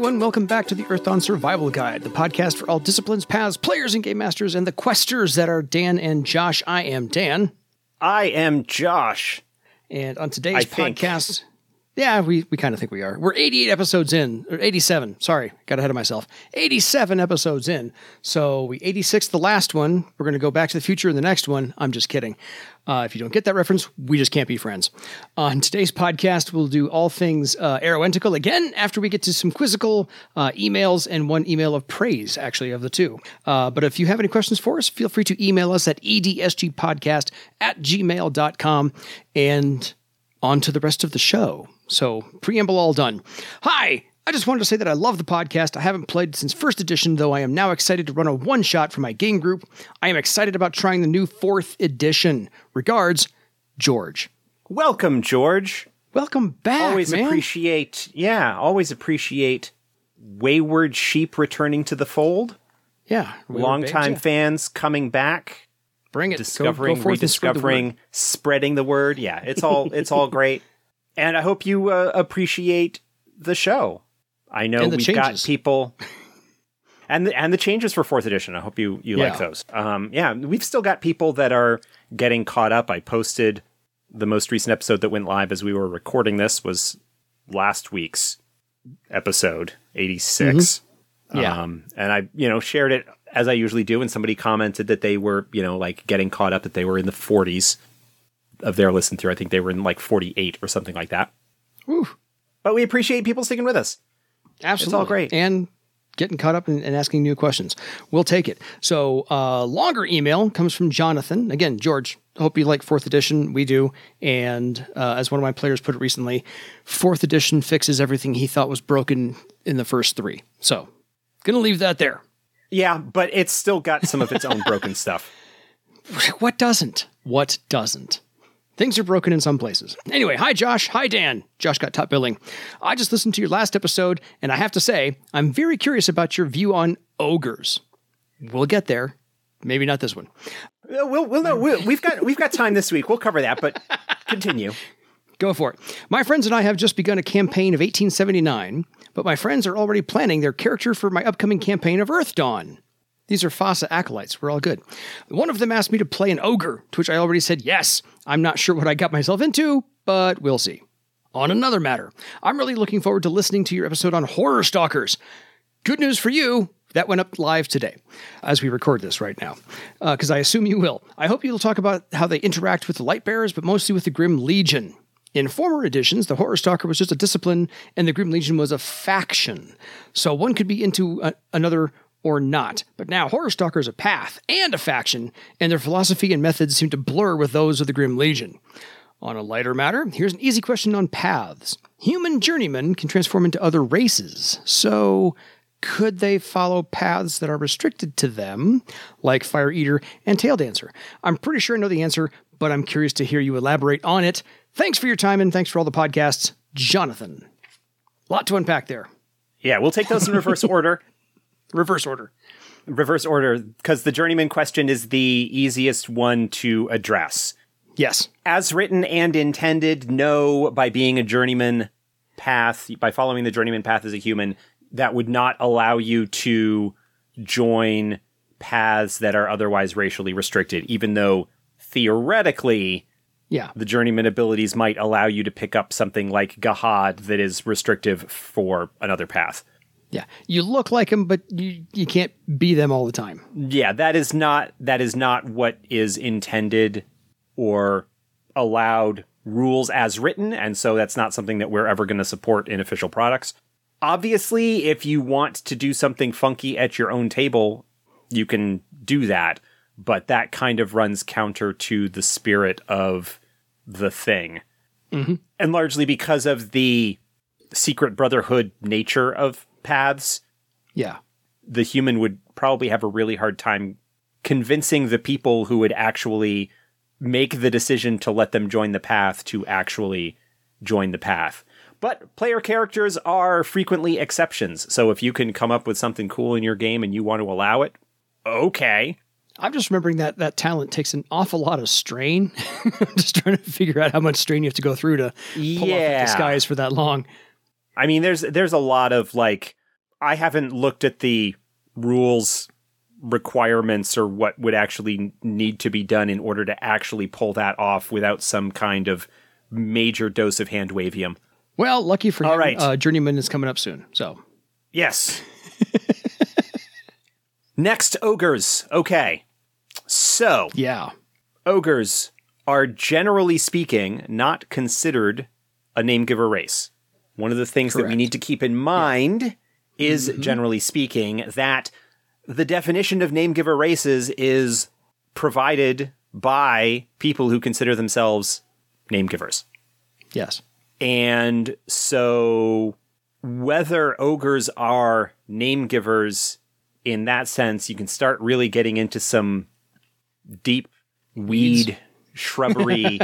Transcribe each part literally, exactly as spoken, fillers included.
everyone. Welcome back to the Earthdawn Survival Guide, the podcast for all disciplines, paths, players, and game masters, and the questers that are Dan and Josh. I am Dan. I am Josh. And on today's I think. podcast... Yeah, we, we kind of think we are. We're eighty-eight episodes in, or eighty-seven. Sorry, got ahead of myself. eighty-seven episodes in. So we eighty-sixed the last one. We're going to go back to the future in the next one. I'm just kidding. Uh, if you don't get that reference, we just can't be friends. On today's podcast, we'll do all things uh, Arrowentical again after we get to some quizzical uh, emails and one email of praise, actually, of the two. Uh, but if you have any questions for us, feel free to email us at edsgpodcast at gmail dot com. And on to the rest of the show. So, preamble all done. Hi! I just wanted to say that I love the podcast. I haven't played since first edition, though I am now excited to run a one-shot for my game group. I am excited about trying the new fourth edition. Regards, George. Welcome, George. Welcome back, always man. appreciate, yeah, always appreciate wayward sheep returning to the fold. Yeah. Longtime yeah. fans coming back. Bring it. Discovering, go, go rediscovering, the spreading the word. Yeah, it's all it's all great. And I hope you uh, appreciate the show. I know we've changes. got people, and the, and the changes for fourth edition. I hope you, you yeah. like those. Um, yeah, we've still got people that are getting caught up. I posted the most recent episode that went live as we were recording this was last week's episode, eighty-six. Mm-hmm. Yeah. Um, and I, you know, shared it as I usually do, and somebody commented that they were, you know, like getting caught up, that they were in the forties of their listen through. I think they were in like forty-eight or something like that. Whew. But we appreciate people sticking with us. Absolutely. It's all great. And getting caught up and, and asking new questions. We'll take it. So, uh, longer email comes from Jonathan. Again, George, hope you like fourth edition. We do. And uh, as one of my players put it recently, fourth edition fixes everything he thought was broken in the first three. So, gonna leave that there. Yeah, but it's still got some of its own broken stuff. What doesn't? What doesn't? Things are broken in some places. Anyway, hi Josh, hi Dan. Josh got top billing. I just listened to your last episode, and I have to say, I'm very curious about your view on ogres. We'll get there. Maybe not this one. Uh, we'll, we'll no, we'll, we've got we've got time this week. We'll cover that, but continue. Go for it. My friends and I have just begun a campaign of eighteen seventy-nine, but my friends are already planning their character for my upcoming campaign of Earthdawn. These are Fossa acolytes. We're all good. One of them asked me to play an ogre, to which I already said yes. I'm not sure what I got myself into, but we'll see. On another matter, I'm really looking forward to listening to your episode on Horror Stalkers. Good news for you, that went up live today, as we record this right now, because uh, I assume you will. I hope you'll talk about how they interact with the Lightbearers, but mostly with the Grim Legion. In former editions, the Horror Stalker was just a discipline, and the Grim Legion was a faction. So one could be into a, another or not. But now, Horror Stalker is a path and a faction, and their philosophy and methods seem to blur with those of the Grim Legion. On a lighter matter, here's an easy question on paths. Human journeymen can transform into other races, so could they follow paths that are restricted to them, like Fire Eater and Tail Dancer? I'm pretty sure I know the answer, but I'm curious to hear you elaborate on it. Thanks for your time, and thanks for all the podcasts, Jonathan. Lot to unpack there. Yeah, we'll take those in reverse order. Reverse order. Reverse order, because the journeyman question is the easiest one to address. Yes. As written and intended, no, by being a journeyman path, by following the journeyman path as a human, that would not allow you to join paths that are otherwise racially restricted, even though theoretically, yeah, the journeyman abilities might allow you to pick up something like Gahad that is restrictive for another path. Yeah, you look like them, but you, you can't be them all the time. Yeah, that is not that is not what is intended or allowed rules as written, and so that's not something that we're ever going to support in official products. Obviously, if you want to do something funky at your own table, you can do that, but that kind of runs counter to the spirit of the thing. Mm-hmm. And largely because of the secret brotherhood nature of paths, yeah, the human would probably have a really hard time convincing the people who would actually make the decision to let them join the path to actually join the path. But player characters are frequently exceptions, so if you can come up with something cool in your game and you want to allow it, okay. I'm just remembering that that talent takes an awful lot of strain. Just trying to figure out how much strain you have to go through to pull yeah. off the disguise for that long. I mean, there's there's a lot of, like, I haven't looked at the rules requirements or what would actually need to be done in order to actually pull that off without some kind of major dose of hand wavium. Well, lucky for All him, right. uh, Journeyman is coming up soon. So yes. Next, ogres. Okay. So, yeah, ogres are generally speaking not considered a name-giver race. One of the things Correct. that we need to keep in mind yeah. is, mm-hmm. generally speaking, that the definition of name-giver races is provided by people who consider themselves name-givers. Yes. And so whether ogres are name-givers in that sense, you can start really getting into some deep weed, Weeds. shrubbery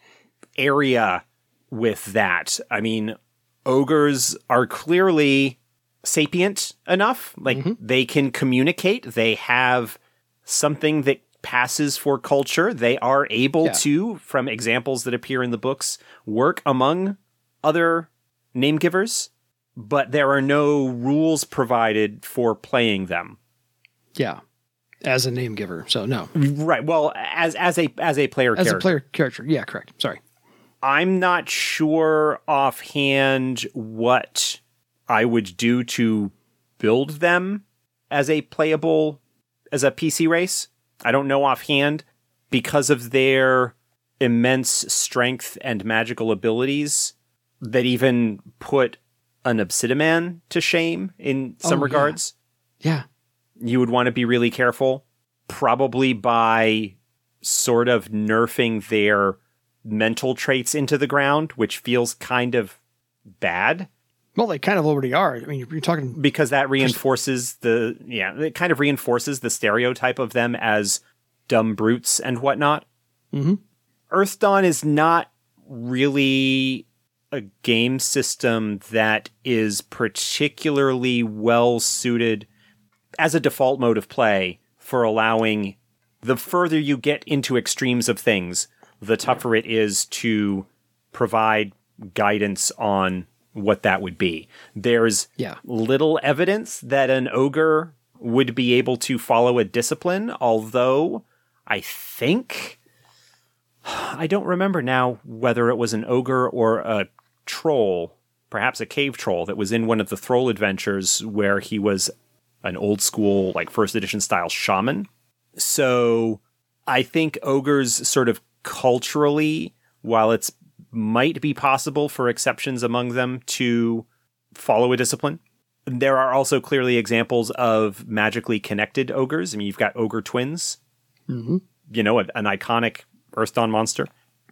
area with that. I mean, ogres are clearly sapient enough. Like, mm-hmm. they can communicate. They have something that passes for culture. They are able yeah. to, from examples that appear in the books, work among other name givers, but there are no rules provided for playing them. Yeah. As a name giver. So no. Right. Well, as as a as a player as character. a player character. Yeah, correct. Sorry. I'm not sure offhand what I would do to build them as a playable, as a P C race. I don't know offhand, because of their immense strength and magical abilities that even put an Obsidian to shame in some oh, regards. Yeah. yeah. You would want to be really careful, probably by sort of nerfing their mental traits into the ground, which feels kind of bad. Well, they kind of already are. I mean, you're talking... Because that reinforces the... Yeah, it kind of reinforces the stereotype of them as dumb brutes and whatnot. Mm-hmm. Earthdawn is not really a game system that is particularly well-suited as a default mode of play for allowing... The further you get into extremes of things, the tougher it is to provide guidance on what that would be. There's yeah. little evidence that an ogre would be able to follow a discipline, although I think... I don't remember now whether it was an ogre or a troll, perhaps a cave troll, that was in one of the Thrall adventures where he was an old school, like first edition style shaman. So I think ogres sort of culturally, while it's might be possible for exceptions among them to follow a discipline, there are also clearly examples of magically connected ogres. I mean, you've got ogre twins, mm-hmm. you know, an iconic Earthdawn monster.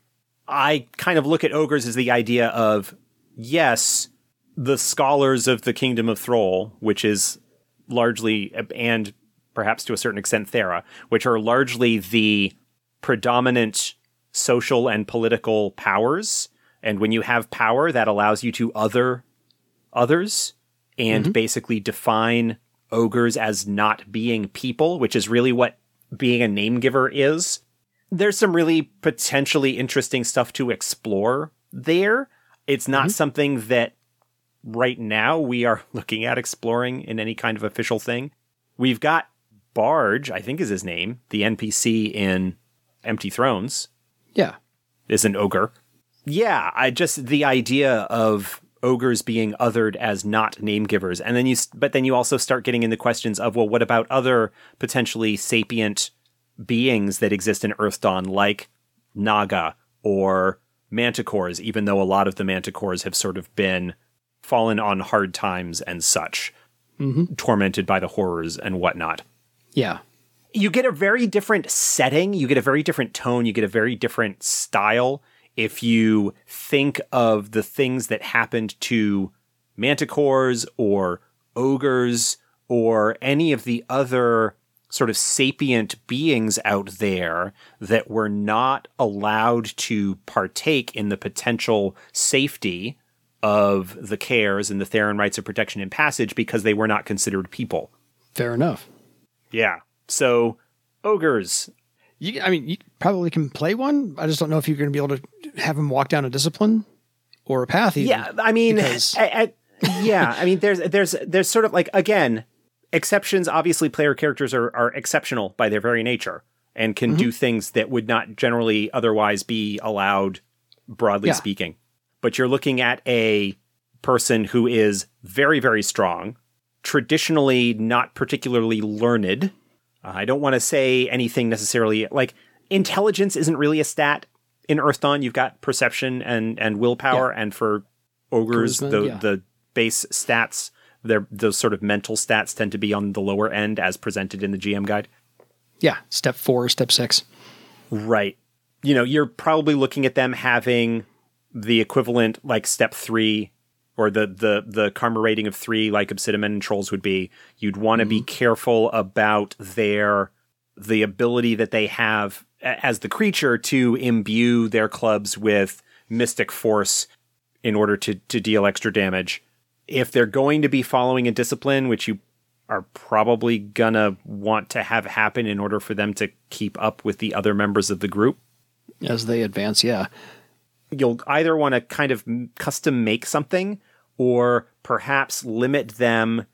I kind of look at ogres as the idea of, yes, the scholars of the Kingdom of Thrall, which is largely, and perhaps to a certain extent Thera, which are largely the predominant social and political powers. And when you have power, that allows you to other others and mm-hmm. basically define ogres as not being people, which is really what being a name giver is. There's some really potentially interesting stuff to explore there. It's not mm-hmm. something that right now we are looking at exploring in any kind of official thing. We've got Barge, I think is his name, the N P C in Empty Thrones. Yeah. Is an ogre. Yeah, I just, the idea of ogres being othered as not name givers. And then you, but then you also start getting into questions of, well, what about other potentially sapient beings that exist in Earthdawn, like Naga or manticores, even though a lot of the manticores have sort of been fallen on hard times and such, mm-hmm. tormented by the horrors and whatnot. Yeah. You get a very different setting, you get a very different tone, you get a very different style if you think of the things that happened to manticores or ogres or any of the other sort of sapient beings out there that were not allowed to partake in the potential safety of the cares and the Theron rites of protection and passage because they were not considered people. Fair enough. Yeah. So, ogres. You, I mean, you probably can play one. I just don't know if you're going to be able to have them walk down a discipline or a path. Even, yeah, I mean, because... at, Yeah, I mean, there's there's there's sort of like, again, exceptions. Obviously, player characters are are exceptional by their very nature and can mm-hmm. do things that would not generally otherwise be allowed, broadly yeah. speaking. But you're looking at a person who is very, very strong, traditionally not particularly learned. Uh, I don't want to say anything necessarily like intelligence isn't really a stat in Earth Dawn. You've got perception and and willpower, yeah. and for ogres, Charisma, the yeah. the base stats, they're, those sort of mental stats tend to be on the lower end as presented in the G M guide. Yeah, step four, step six. Right. You know, you're probably looking at them having the equivalent like step three or the the the karma rating of three like Obsidian and Trolls would be. You'd want to mm-hmm. be careful about their the ability that they have as the creature to imbue their clubs with mystic force in order to to deal extra damage. If they're going to be following a discipline, which you are probably gonna want to have happen in order for them to keep up with the other members of the group as they advance, yeah. You'll either want to kind of custom make something or perhaps limit them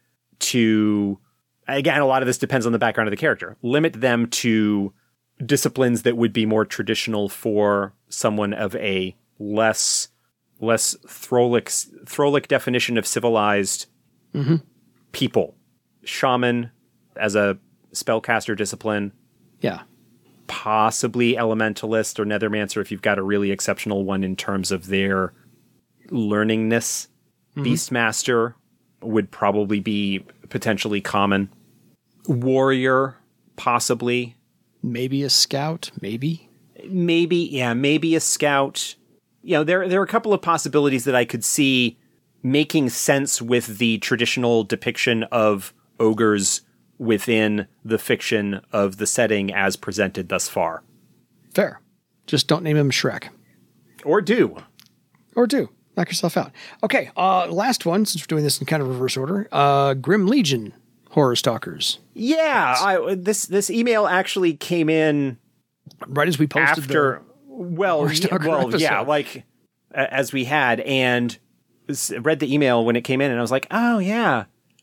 to, again, a lot of this depends on the background of the character, limit them to disciplines that would be more traditional for someone of a less less Throlic, Throlic definition of civilized mm-hmm. people. Shaman as a spellcaster discipline. Yeah. Possibly Elementalist or Nethermancer if you've got a really exceptional one in terms of their learningness. Mm-hmm. Beastmaster would probably be potentially common. Warrior, possibly. Maybe a scout, maybe. Maybe, yeah, maybe a scout. You know, there there are a couple of possibilities that I could see making sense with the traditional depiction of ogres within the fiction of the setting as presented thus far. Fair. Just don't name him Shrek. Or do. Or do. Knock yourself out. Okay, uh, last one, since we're doing this in kind of reverse order. Uh, Grim Legion Horror Stalkers. Yeah, I, this this email actually came in right as we posted after, the well, well, episode. Yeah, like as we had, and read the email when it came in, and I was like, oh yeah,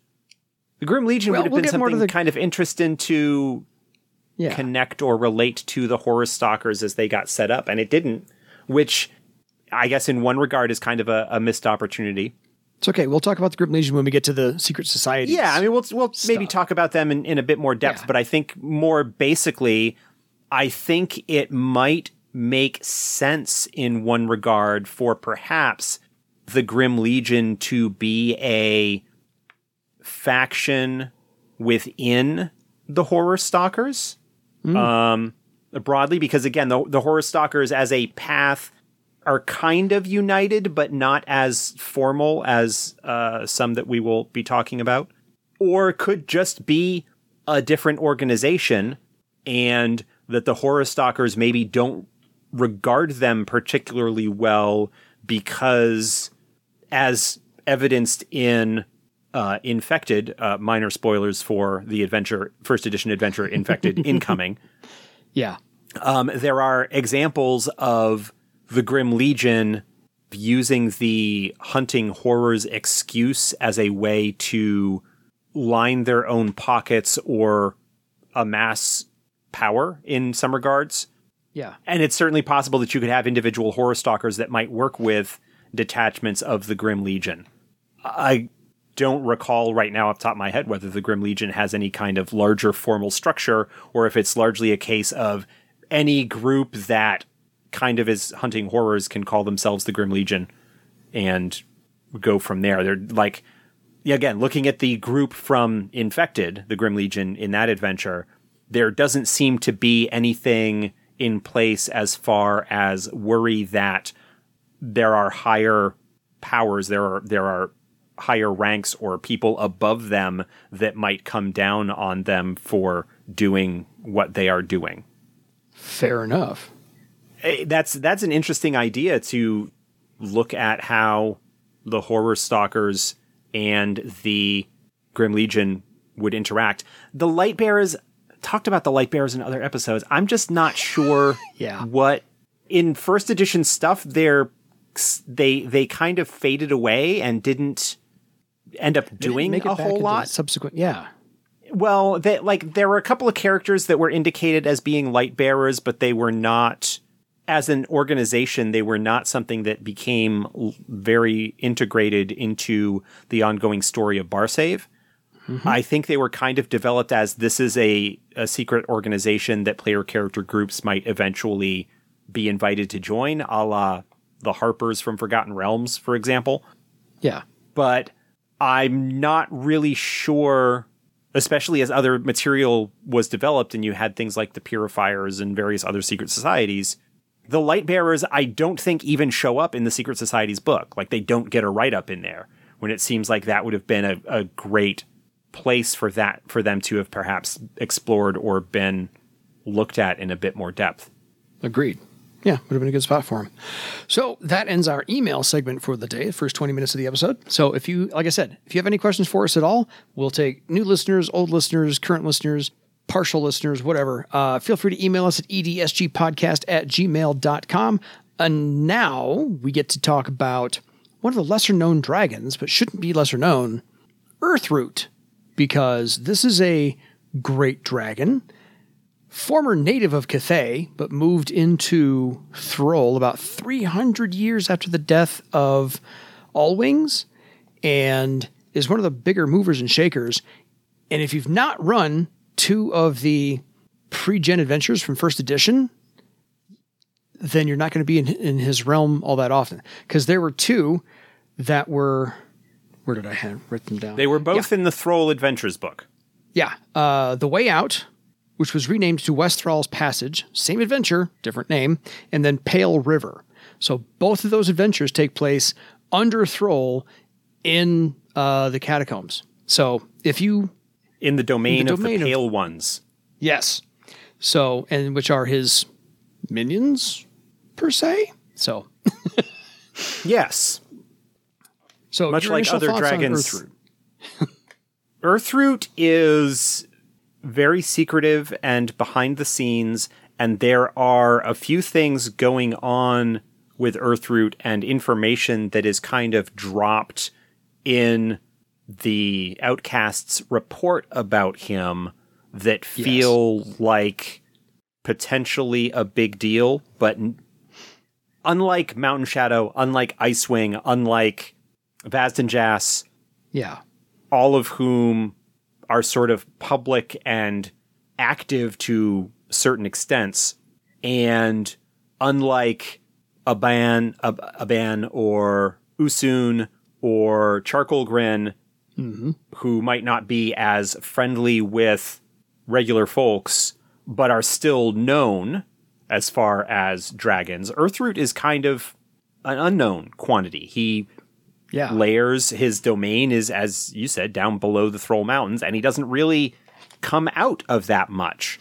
the Grim Legion well, would have we'll been something the... kind of interesting to yeah. connect or relate to the Horror Stalkers as they got set up, and it didn't, which I guess in one regard is kind of a, a missed opportunity. It's okay. We'll talk about the Grim Legion when we get to the Secret Society. Yeah, I mean, we'll we'll stuff. maybe talk about them in, in a bit more depth, yeah. but I think more basically, I think it might make sense in one regard for perhaps the Grim Legion to be a faction within the Horror Stalkers. Mm. Um, broadly, because again, the, the Horror Stalkers as a path are kind of united, but not as formal as uh, some that we will be talking about. Or could just be a different organization, and that the Horror Stalkers maybe don't regard them particularly well because, as evidenced in uh, Infected, uh, minor spoilers for the adventure, first edition adventure Infected incoming. Yeah. Um, there are examples of the Grim Legion using the hunting horrors excuse as a way to line their own pockets or amass power in some regards. Yeah. And it's certainly possible that you could have individual Horror Stalkers that might work with detachments of the Grim Legion. I don't recall right now off the top of my head whether the Grim Legion has any kind of larger formal structure or if it's largely a case of any group that kind of is hunting horrors can call themselves the Grim Legion and go from there. They're like, yeah, again, looking at the group from Infected, the Grim Legion in that adventure, there doesn't seem to be anything in place as far as worry that there are higher powers, there are there are higher ranks or people above them that might come down on them for doing what they are doing. Fair enough. That's that's an interesting idea to look at how the Horror Stalkers and the Grim Legion would interact. The Lightbearers, talked about the Lightbearers in other episodes. I'm just not sure yeah. what in first edition stuff they're they they kind of faded away and didn't end up doing make it a back whole into lot. Subsequent, yeah. Well, they, like there were a couple of characters that were indicated as being light bearers, but they were not, as an organization, they were not something that became l- very integrated into the ongoing story of Barsave. Mm-hmm. I think they were kind of developed as this is a, a secret organization that player character groups might eventually be invited to join, a la the Harpers from Forgotten Realms, for example. Yeah. But I'm not really sure, especially as other material was developed and you had things like the Purifiers and various other secret societies, the Lightbearers I don't think even show up in the Secret Society's book. Like they don't get a write-up in there, when it seems like that would have been a, a great place for that for them to have perhaps explored or been looked at in a bit more depth. Agreed. Yeah, would have been a good spot for him. So that ends our email segment for the day, the first twenty minutes of the episode. So if you, like I said, if you have any questions for us at all, we'll take new listeners, old listeners, current listeners, partial listeners, whatever. Uh, feel free to email us at edsgpodcast at gmail dot com. And now we get to talk about one of the lesser known dragons, but shouldn't be lesser known, Earthroot, because this is a great dragon. Former native of Cathay, but moved into Thrall about three hundred years after the death of Allwings, and is one of the bigger movers and shakers. And if you've not run two of the pre-gen adventures from first edition, then you're not going to be in, in his realm all that often. Because there were two that were... Where did I have written them down? They were both yeah. in the Thrall Adventures book. Yeah. Uh, The Way Out, which was renamed to West Thrall's Passage, same adventure, different name, and then Pale River. So both of those adventures take place under Thrall in uh, the catacombs. So if you... In the domain, in the domain of the Pale of, Ones. Yes. So, and which are his minions, per se? So... Yes. So much like other dragons. Earthroot. Earthroot is very secretive and behind the scenes, and there are a few things going on with Earthroot and information that is kind of dropped in the Outcast's report about him that feel yes. like potentially a big deal, but unlike Mountain Shadow, unlike Icewing, unlike Vazden-Jas, yeah, all of whom are sort of public and active to certain extents, and unlike Aban, Ab- Aban or Usun or Charcoal Grin, mm-hmm. who might not be as friendly with regular folks, but are still known as far as dragons, Earthroot is kind of an unknown quantity. He yeah. layers, his domain is, as you said, down below the Thrall Mountains, and he doesn't really come out of that much.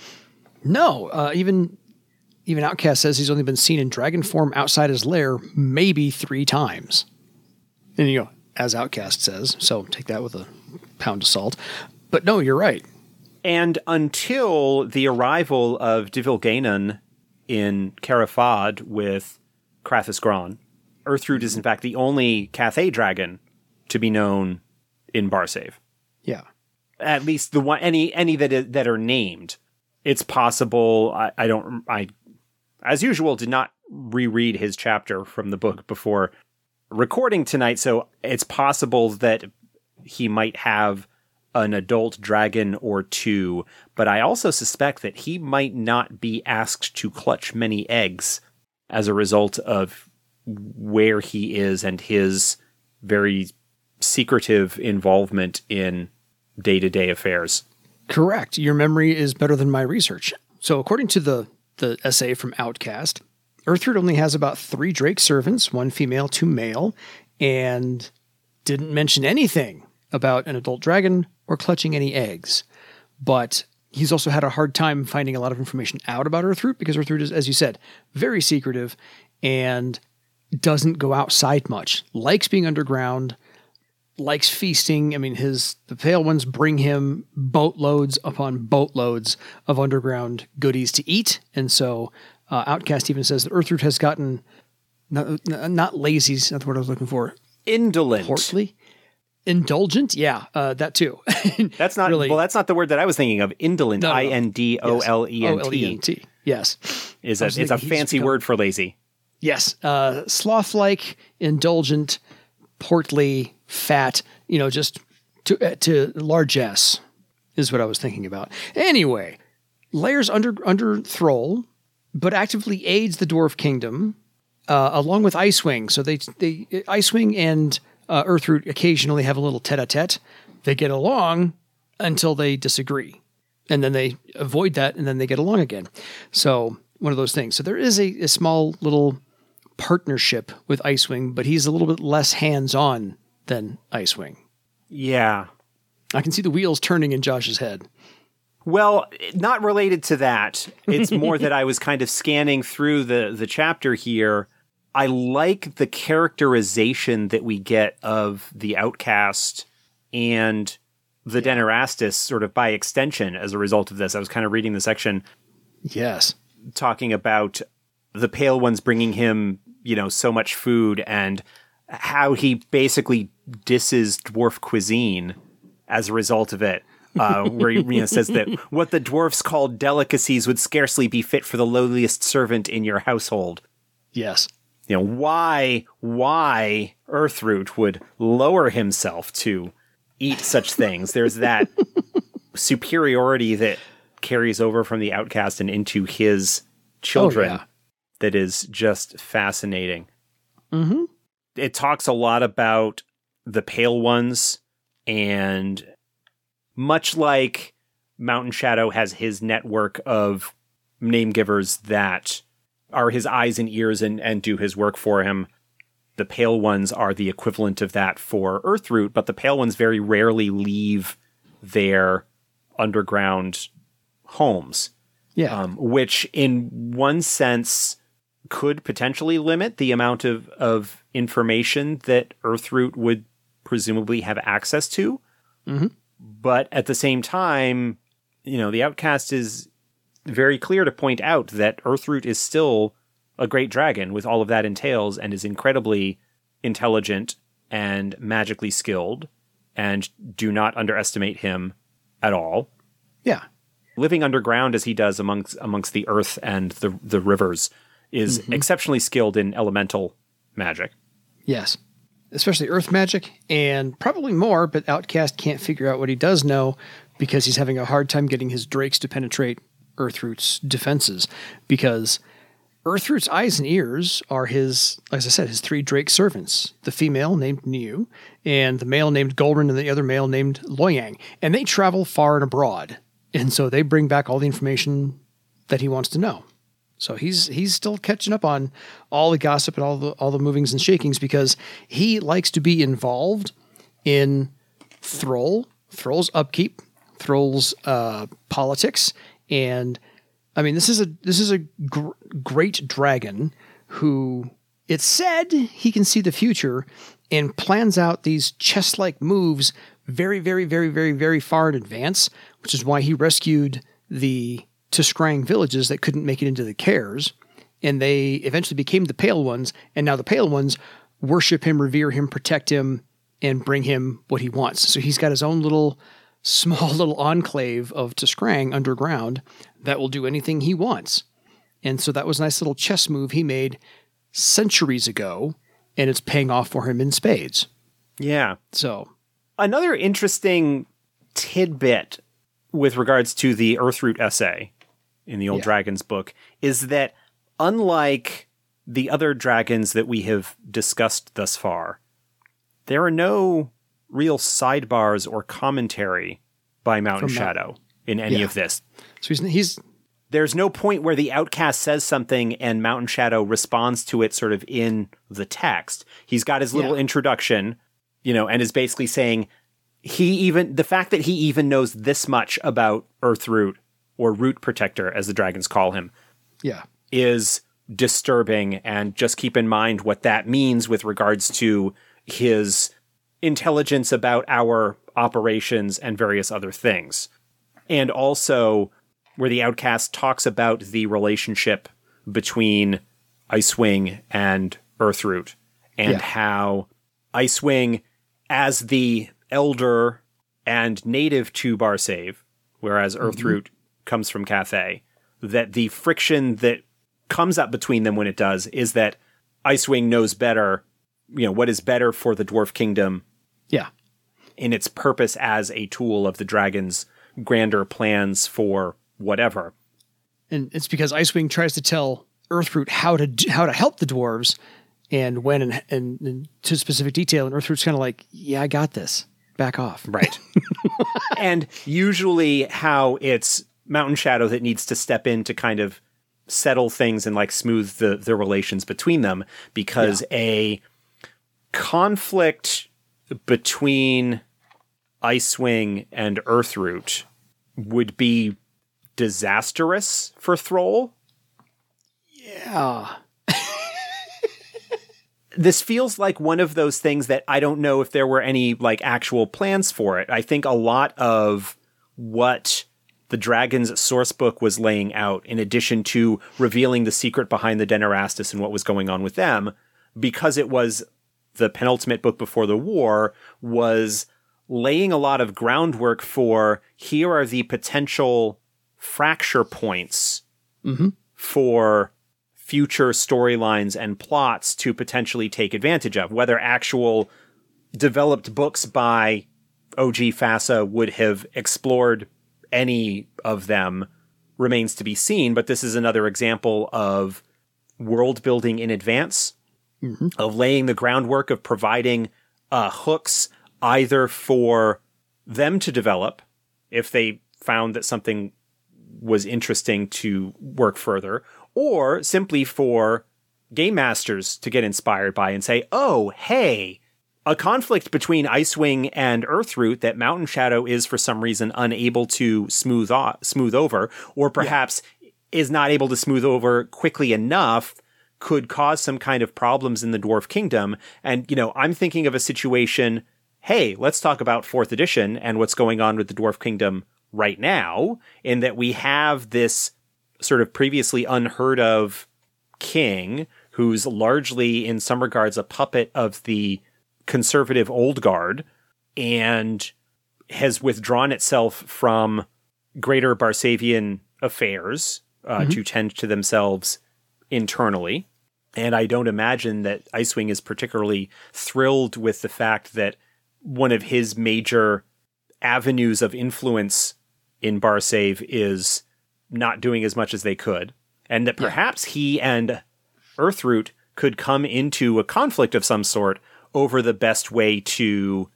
No, uh, even even Outcast says he's only been seen in dragon form outside his lair maybe three times. And you know, as Outcast says, so take that with a pound of salt. But no, you're right. And until the arrival of Divilganon in Carafad with Krathus Gron, Earthroot is in fact the only Cathay dragon to be known in Barsave. Yeah. At least the one, any any that is, that are named. It's possible. I, I don't. I, as usual, did not reread his chapter from the book before recording tonight, so it's possible that he might have an adult dragon or two. But I also suspect that he might not be asked to clutch many eggs as a result of where he is and his very secretive involvement in day-to-day affairs. Correct. Your memory is better than my research. So according to the, the essay from Outcast, Earthroot only has about three Drake servants, one female, two male, and didn't mention anything about an adult dragon or clutching any eggs. But he's also had a hard time finding a lot of information out about Earthroot because Earthroot is, as you said, very secretive and doesn't go outside much. Likes being underground, likes feasting. I mean, his the Pale Ones bring him boatloads upon boatloads of underground goodies to eat. And so uh, Outcast even says that Earthroot has gotten, not, not lazy, is not the word I was looking for. Indolent. Portly. Indulgent? Yeah, uh, that too. That's not, really, well, that's not the word that I was thinking of. Indolent, no, no. I N D O L E N T. O L E N T, yes. Is a, it's a fancy become, word for lazy. Yes. Uh, sloth-like, indulgent, portly, fat, you know, just to, uh, to largesse is what I was thinking about. Anyway, Lairs under, under Thrall, but actively aids the Dwarf Kingdom, uh, along with Icewing. So they, they Icewing and uh, Earthroot occasionally have a little tete-a-tete. They get along until they disagree. And then they avoid that, and then they get along again. So one of those things. So there is a, a small little partnership with Icewing, but he's a little bit less hands-on than Icewing. Yeah. I can see the wheels turning in Josh's head. Well, not related to that. It's more that I was kind of scanning through the, the chapter here. I like the characterization that we get of the Outcast and the yeah. Denarastus sort of by extension as a result of this. I was kind of reading the section. Yes. Talking about the Pale Ones bringing him, you know, so much food and how he basically disses dwarf cuisine as a result of it. Uh, where he you know, says that what the dwarfs called delicacies would scarcely be fit for the lowliest servant in your household. Yes. You know, why, why Earthroot would lower himself to eat such things. There's that superiority that carries over from the Outcast and into his children oh, yeah. that is just fascinating. Mm-hmm. It talks a lot about the Pale Ones, and much like Mountain Shadow has his network of name givers that are his eyes and ears and, and do his work for him, the Pale Ones are the equivalent of that for Earthroot, but the Pale Ones very rarely leave their underground homes. Yeah. Um, which in one sense could potentially limit the amount of, of information that Earthroot would presumably have access to. Mm-hmm. But at the same time, you know, the Outcast is very clear to point out that Earthroot is still a great dragon with all of that entails and is incredibly intelligent and magically skilled, and do not underestimate him at all. Yeah. Living underground as he does amongst amongst the earth and the the rivers is mm-hmm. exceptionally skilled in elemental magic. Yes. Especially earth magic, and probably more, but Outcast can't figure out what he does know because he's having a hard time getting his drakes to penetrate Earthroot's defenses, because Earthroot's eyes and ears are his, as I said, his three drake servants, the female named Niu, and the male named Golrin, and the other male named Loyang. And they travel far and abroad, and so they bring back all the information that he wants to know. So he's he's still catching up on all the gossip and all the all the movings and shakings, because he likes to be involved in Thrall, Thrall's upkeep, Thrall's uh, politics, and I mean this is a this is a gr- great dragon who, it's said, he can see the future and plans out these chess-like moves very, very, very, very, very far in advance, which is why he rescued the Tiskrang villages that couldn't make it into the Cares, and they eventually became the Pale Ones, and now the Pale Ones worship him, revere him, protect him, and bring him what he wants. So he's got his own little, small little enclave of Tiskrang underground that will do anything he wants. And so that was a nice little chess move he made centuries ago, and it's paying off for him in spades. Yeah. So another interesting tidbit with regards to the Earthroot essay in the Old yeah. Dragons book is that unlike the other dragons that we have discussed thus far, there are no real sidebars or commentary by Mountain From Shadow Mount. in any yeah. of this. So he's, he's there's no point where the Outcast says something and Mountain Shadow responds to it sort of in the text. He's got his little yeah. introduction, you know, and is basically saying he even the fact that he even knows this much about Earthroot, or Root Protector, as the dragons call him, yeah, is disturbing, and just keep in mind what that means with regards to his intelligence about our operations and various other things. And also where the Outcast talks about the relationship between Icewing and Earthroot, and yeah. how Icewing, as the elder and native to Barsave, whereas Earthroot mm-hmm. comes from Cathay, that the friction that comes up between them when it does is that Icewing knows better, you know, what is better for the Dwarf Kingdom. Yeah. In its purpose as a tool of the dragon's grander plans for whatever. And it's because Icewing tries to tell Earthroot how to do, how to help the dwarves, and when and, and, and to specific detail, and Earthroot's kind of like, yeah, I got this. Back off. Right. And usually how it's Mountain Shadow that needs to step in to kind of settle things and like smooth the, the relations between them, because yeah. a conflict between Icewing and Earthroot would be disastrous for Thrall. Yeah. This feels like one of those things that I don't know if there were any like actual plans for it. I think a lot of what the Dragon's source book was laying out, in addition to revealing the secret behind the Denarastus and what was going on with them, because it was the penultimate book before the war, was laying a lot of groundwork for here are the potential fracture points mm-hmm. for future storylines and plots to potentially take advantage of. Whether actual developed books by O G FASA would have explored any of them remains to be seen, but this is another example of world building in advance, mm-hmm. of laying the groundwork, of providing uh, hooks either for them to develop if they found that something was interesting to work further, or simply for game masters to get inspired by and say, oh, hey, a conflict between Icewing and Earthroot that Mountain Shadow is for some reason unable to smooth off, smooth over, or perhaps yeah. is not able to smooth over quickly enough, could cause some kind of problems in the Dwarf Kingdom. And, you know, I'm thinking of a situation, hey, let's talk about fourth edition and what's going on with the Dwarf Kingdom right now, in that we have this sort of previously unheard of king who's largely, in some regards, a puppet of the conservative old guard and has withdrawn itself from greater Barsavian affairs uh, mm-hmm. to tend to themselves internally. And I don't imagine that Icewing is particularly thrilled with the fact that one of his major avenues of influence in Barsave is not doing as much as they could, and that perhaps yeah. he and Earthroot could come into a conflict of some sort over the best way to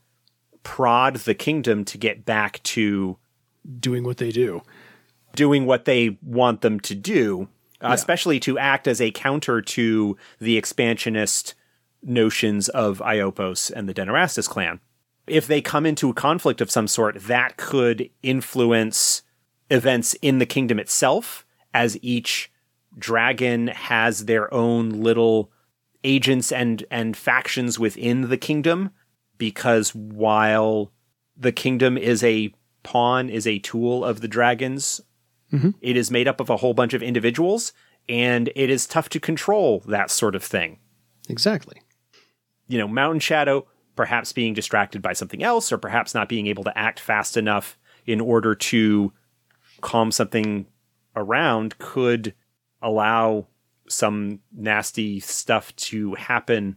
prod the kingdom to get back to doing what they do, doing what they want them to do, yeah. uh, especially to act as a counter to the expansionist notions of Iopos and the Denarastus clan. If they come into a conflict of some sort, that could influence events in the kingdom itself, as each dragon has their own little agents and, and factions within the kingdom, because while the kingdom is a pawn, is a tool of the dragons, mm-hmm. it is made up of a whole bunch of individuals, and it is tough to control that sort of thing. Exactly. You know, Mountain Shadow perhaps being distracted by something else, or perhaps not being able to act fast enough in order to calm something around, could allow some nasty stuff to happen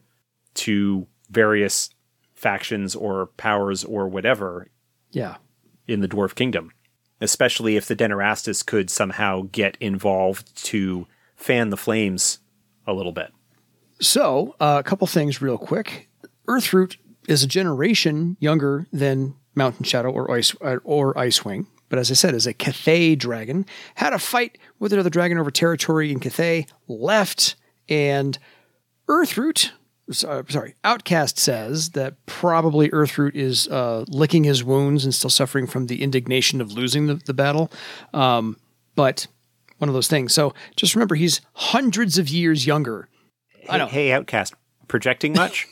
to various factions or powers or whatever yeah. in the Dwarf Kingdom, especially if the Denarastus could somehow get involved to fan the flames a little bit. So, uh, a couple things real quick. Earthroot is a generation younger than Mountain Shadow or Ice or Icewing, but as I said, is a Cathay dragon. Had a fight with another dragon over territory in Cathay, left, and Earthroot, uh, sorry, Outcast says that probably Earthroot is uh, licking his wounds and still suffering from the indignation of losing the, the battle. Um, but one of those things. So just remember, he's hundreds of years younger. Hey, I know. Hey, Outcast, projecting much?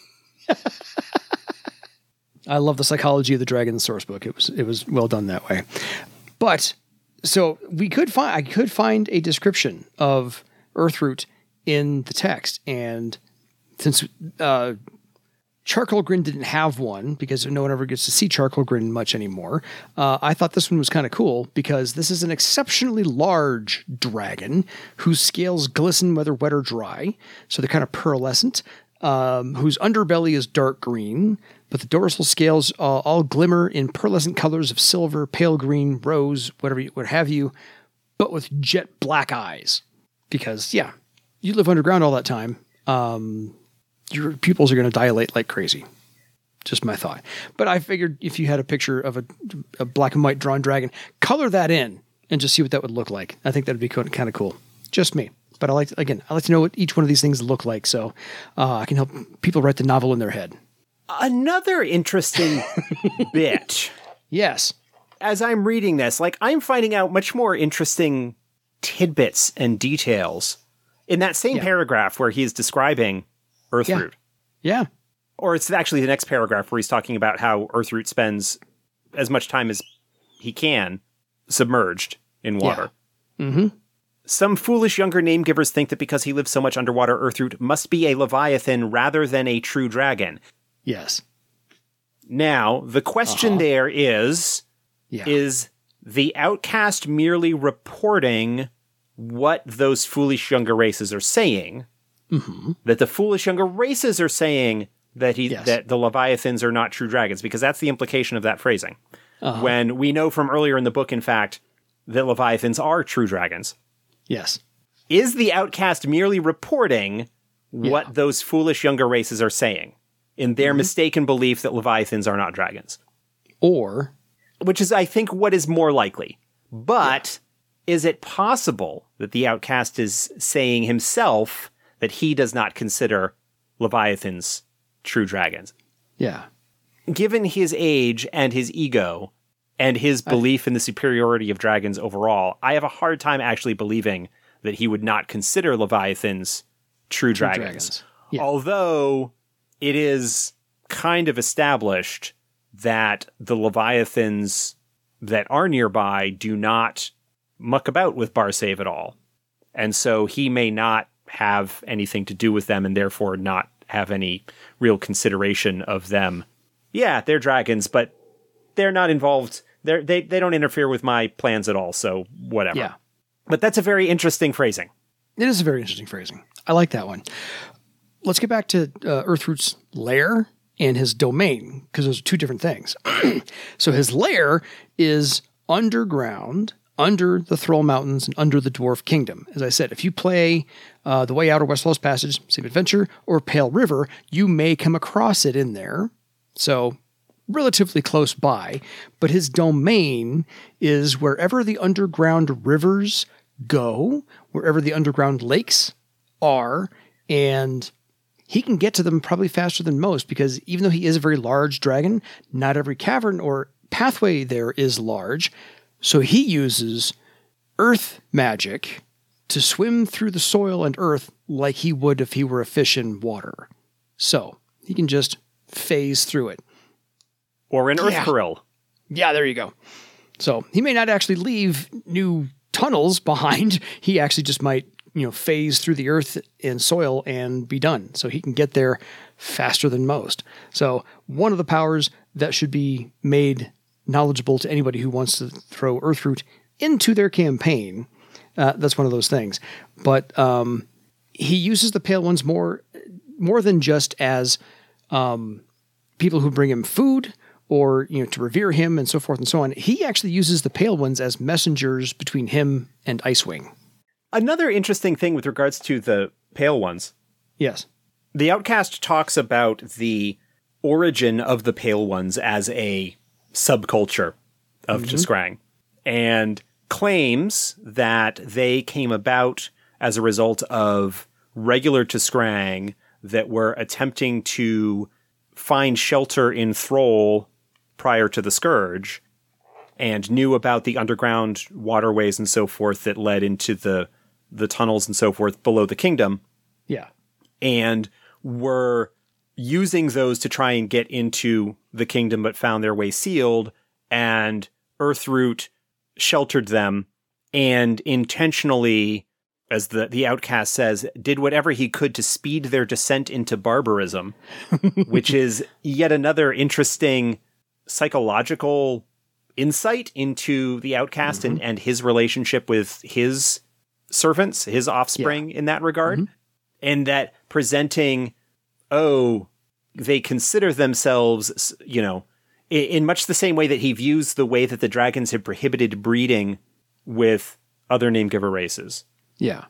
I love the psychology of the Dragon source book. It was it was well done that way. But so we could find I could find a description of Earthroot in the text, and since uh, Charcoal Grin didn't have one because no one ever gets to see Charcoal Grin much anymore. Uh, I thought this one was kind of cool because this is an exceptionally large dragon whose scales glisten whether wet or dry. So they're kind of pearlescent, um, whose underbelly is dark green, but the dorsal scales uh, all glimmer in pearlescent colors of silver, pale green, rose, whatever, you, what have you, but with jet black eyes. Because, yeah, you live underground all that time. Um... your pupils are going to dilate like crazy. Just my thought. But I figured if you had a picture of a, a black and white drawn dragon, color that in and just see what that would look like. I think that would be kind of cool. Just me. But I like, again, I like to know what each one of these things look like so uh, I can help people write the novel in their head. Another interesting bit. Yes. As I'm reading this, like I'm finding out much more interesting tidbits and details in that same yeah. paragraph where he's describing Earthroot. Yeah. yeah. Or it's actually the next paragraph where he's talking about how Earthroot spends as much time as he can submerged in water. Yeah. Mm-hmm. Some foolish younger name givers think that because he lives so much underwater, Earthroot must be a Leviathan rather than a true dragon. Yes. Now, the question uh-huh. there is, yeah. is the Outcast merely reporting what those foolish younger races are saying? Mm-hmm. That the foolish younger races are saying that he yes. that the Leviathans are not true dragons, because that's the implication of that phrasing. Uh-huh. When we know from earlier in the book, in fact, that Leviathans are true dragons. Yes. Is the Outcast merely reporting yeah. what those foolish younger races are saying in their mm-hmm. mistaken belief that Leviathans are not dragons? Or... which is, I think, what is more likely. But yeah. is it possible that the Outcast is saying himself that he does not consider Leviathans true dragons? Yeah. Given his age and his ego and his belief I, in the superiority of dragons overall, I have a hard time actually believing that he would not consider Leviathans true, true dragons. dragons. Yeah. Although it is kind of established that the Leviathans that are nearby do not muck about with Barsave at all. And so he may not have anything to do with them and therefore not have any real consideration of them. Yeah, they're dragons, but they're not involved. They're, they they don't interfere with my plans at all, so whatever. Yeah. But that's a very interesting phrasing. It is a very interesting phrasing. I like that one. Let's get back to uh, Earthroot's lair and his domain, because those are two different things. So his lair is underground, under the Thrall Mountains and under the Dwarf Kingdom. As I said, if you play uh, The Way Out or Westfall's Passage, same adventure, or Pale River, you may come across it in there. So relatively close by. But his domain is wherever the underground rivers go, wherever the underground lakes are, and he can get to them probably faster than most because even though he is a very large dragon, not every cavern or pathway there is large. So he uses earth magic to swim through the soil and earth like he would if he were a fish in water. So he can just phase through it. Or an yeah. earth corral. Yeah, there you go. So he may not actually leave new tunnels behind. He actually just might, you know, phase through the earth and soil and be done. So he can get there faster than most. So one of the powers that should be made knowledgeable to anybody who wants to throw Earthroot into their campaign. Uh, that's one of those things. But um, he uses the Pale Ones more, more than just as um, people who bring him food or, you know, to revere him and so forth and so on. He actually uses the Pale Ones as messengers between him and Icewing. Another interesting thing with regards to the Pale Ones. Yes. The Outcast talks about the origin of the Pale Ones as a subculture of mm-hmm. T'Skrang, and claims that they came about as a result of regular T'Skrang that were attempting to find shelter in Thrall prior to the Scourge and knew about the underground waterways and so forth that led into the the tunnels and so forth below the kingdom. Yeah. And were using those to try and get into the kingdom, but found their way sealed, and Earthroot sheltered them and intentionally as the, the outcast says, did whatever he could to speed their descent into barbarism, which is yet another interesting psychological insight into the outcast mm-hmm. and, and his relationship with his servants, his offspring yeah. in that regard. Mm-hmm. And that presenting, oh, they consider themselves, you know, in, in much the same way that he views the way that the dragons have prohibited breeding with other name-giver races. Yeah.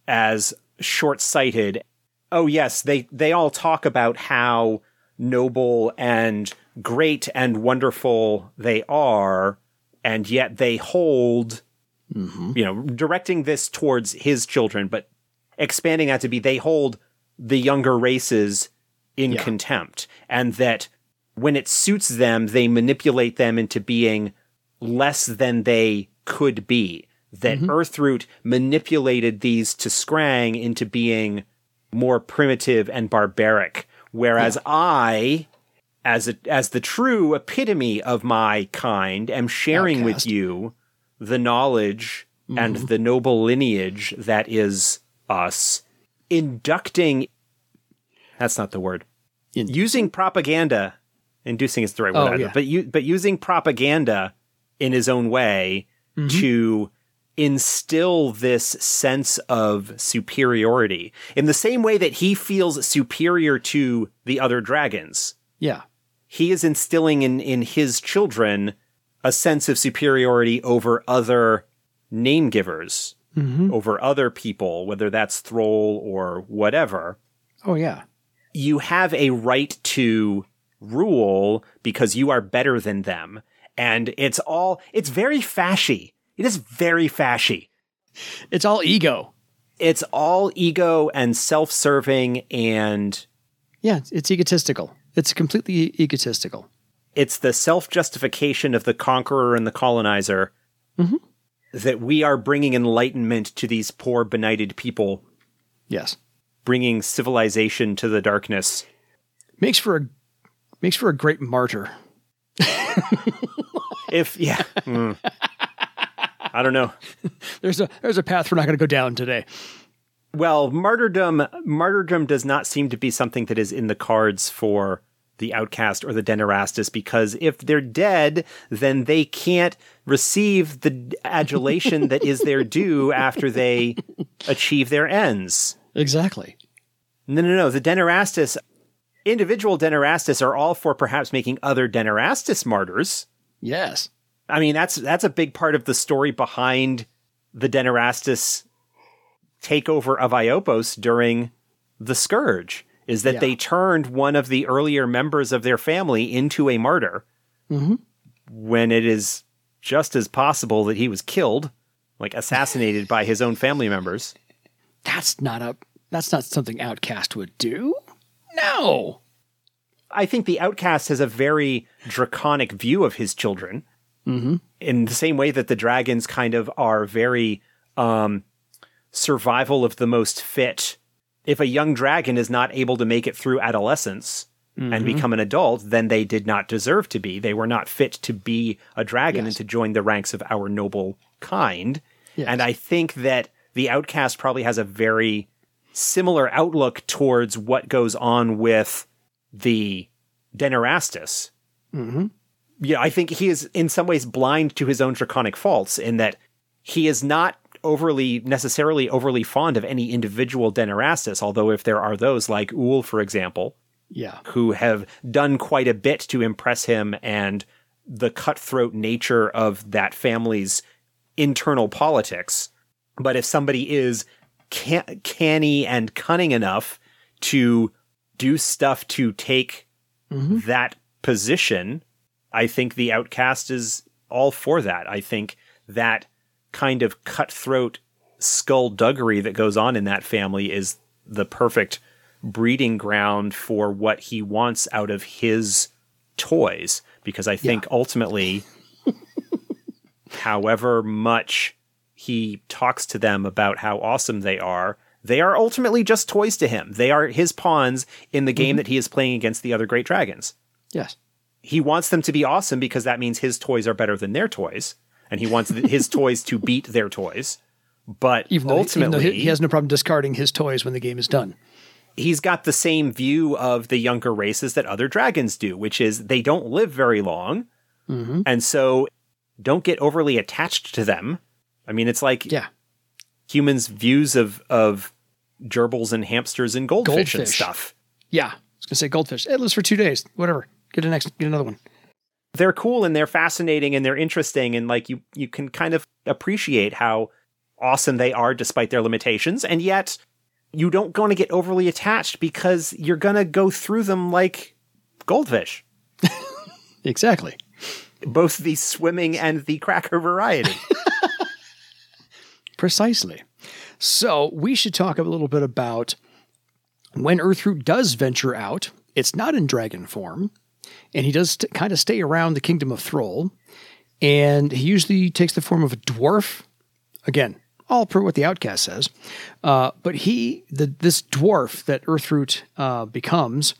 As short-sighted. Oh, yes, they, they all talk about how noble and great and wonderful they are, and yet they hold, mm-hmm. you know, directing this towards his children, but expanding that to be they hold the younger races in yeah. contempt, and that when it suits them, they manipulate them into being less than they could be. That mm-hmm. Earthroot manipulated these to Scrang into being more primitive and barbaric, whereas yeah. I, as a, as the true epitome of my kind, am sharing Outcast. with you the knowledge mm-hmm. and the noble lineage that is us, inducting, that's not the word, In- using propaganda, inducing is the right word, oh, yeah. but, you, but using propaganda in his own way mm-hmm. to instill this sense of superiority in the same way that he feels superior to the other dragons. Yeah. He is instilling in, in his children a sense of superiority over other name givers, mm-hmm. over other people, whether that's Thrall or whatever. Oh, yeah. You have a right to rule because you are better than them. And it's all, it's very fashy. It is very fashy. It's all ego. It's all ego and self-serving and... Yeah, it's, it's egotistical. It's completely egotistical. It's the self-justification of the conqueror and the colonizer mm-hmm. that we are bringing enlightenment to these poor, benighted people. Yes. Bringing civilization to the darkness. Makes for a, makes for a great martyr. If, yeah. Mm. I don't know. There's a there's a path we're not going to go down today. Well, martyrdom martyrdom does not seem to be something that is in the cards for the Outcast or the Denarastus, because if they're dead, then they can't receive the adulation that is their due after they achieve their ends. Exactly. No, no, no. The Denarastus, individual Denarastus are all for perhaps making other Denarastus martyrs. Yes. I mean, that's that's a big part of the story behind the Denarastus takeover of Iopos during the Scourge, is that yeah. they turned one of the earlier members of their family into a martyr mm-hmm. when it is just as possible that he was killed, like assassinated by his own family members. That's not a that's not something Outcast would do. No. I think the Outcast has a very draconic view of his children. Mm-hmm. In the same way that the dragons kind of are very um, survival of the most fit. If a young dragon is not able to make it through adolescence mm-hmm. and become an adult, then they did not deserve to be. They were not fit to be a dragon yes. and to join the ranks of our noble kind. Yes. And I think that the Outcast probably has a very similar outlook towards what goes on with the Denarastus. Mm-hmm. Yeah, I think he is in some ways blind to his own draconic faults in that he is not overly, necessarily overly fond of any individual Denarastus, although if there are those like Uhl, for example, yeah, who have done quite a bit to impress him, and the cutthroat nature of that family's internal politics. But if somebody is can- canny and cunning enough to do stuff to take mm-hmm. that position, I think the Outcast is all for that. I think that kind of cutthroat skullduggery that goes on in that family is the perfect breeding ground for what he wants out of his toys. Because I think yeah. ultimately, however much he talks to them about how awesome they are, they are ultimately just toys to him. They are his pawns in the game mm-hmm. that he is playing against the other great dragons. Yes. He wants them to be awesome because that means his toys are better than their toys. And he wants his toys to beat their toys. But Even though, ultimately, even though he, he has no problem discarding his toys when the game is done. He's got the same view of the younger races that other dragons do, which is they don't live very long. Mm-hmm. And so don't get overly attached to them. I mean, it's like yeah. humans' views of, of gerbils and hamsters and goldfish, Goldfish. and stuff. Yeah. I was going to say goldfish. It lives for two days. Whatever. Get a next, get another one. They're cool and they're fascinating and they're interesting. And like you, you can kind of appreciate how awesome they are despite their limitations. And yet you don't want to get overly attached because you're going to go through them like goldfish. Exactly. Both the swimming and the cracker variety. Precisely. So we should talk a little bit about when Earthroot does venture out. It's not in dragon form, and he does t- kind of stay around the kingdom of Thrall, and he usually takes the form of a dwarf. Again, all per what the Outcast says. Uh, but he, the this dwarf that Earthroot uh, becomes,